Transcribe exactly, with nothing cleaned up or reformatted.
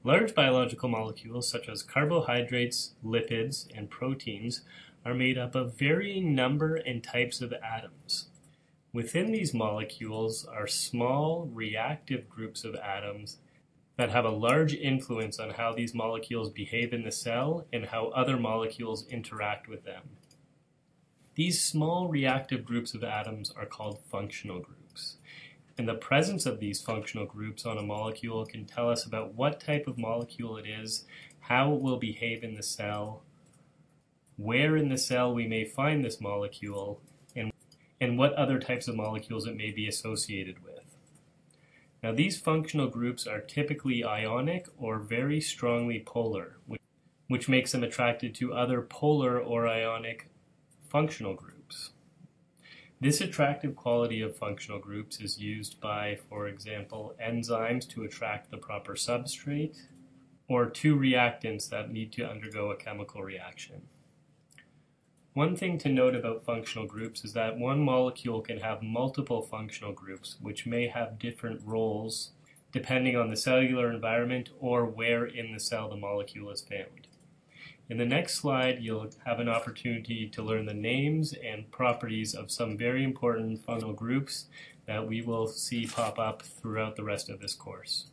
Large biological molecules such as carbohydrates, lipids, and proteins are made up of varying number and types of atoms. Within these molecules are small reactive groups of atoms that have a large influence on how these molecules behave in the cell and how other molecules interact with them. These small reactive groups of atoms are called functional groups. And the presence of these functional groups on a molecule can tell us about what type of molecule it is, how it will behave in the cell, where in the cell we may find this molecule, and, and what other types of molecules it may be associated with. Now, these functional groups are typically ionic or very strongly polar, which, which makes them attracted to other polar or ionic functional groups. This attractive quality of functional groups is used by, for example, enzymes to attract the proper substrate, or two reactants that need to undergo a chemical reaction. One thing to note about functional groups is that one molecule can have multiple functional groups, which may have different roles depending on the cellular environment or where in the cell the molecule is found. In the next slide, you'll have an opportunity to learn the names and properties of some very important functional groups that we will see pop up throughout the rest of this course.